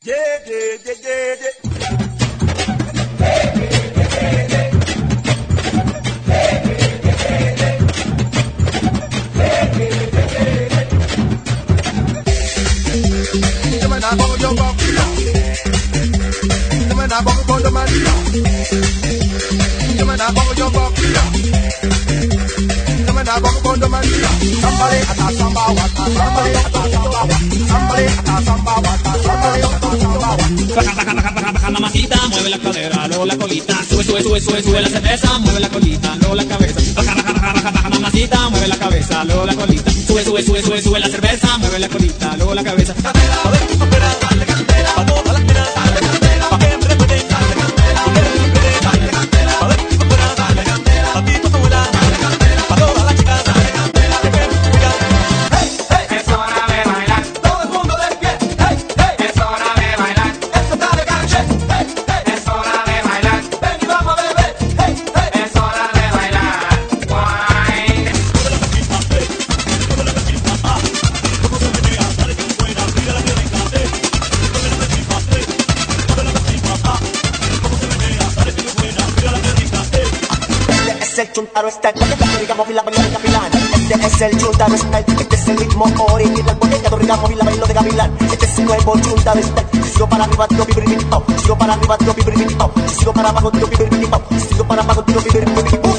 Yeah, yeah, yeah, yeah, yeah. Baja mamacita, mueve la cadera, luego la colita, sube la cerveza, mueve la colita, luego la cabeza. Baja mamacita, mueve la cabeza, luego la colita, sube la cerveza, mueve la colita, luego la cabeza. El chuntaro style, digamos y la baila de gavilán. Este es el chuntaro style, este es el ritmo original. Porque digamos y la bailo de gavilán. Este es el nuevo chuntaro style. Si sigo para arriba, tío, vibri, sigo para arriba, tío, vibri, sigo para abajo, tío, vibri, sigo para abajo, tío, vibri.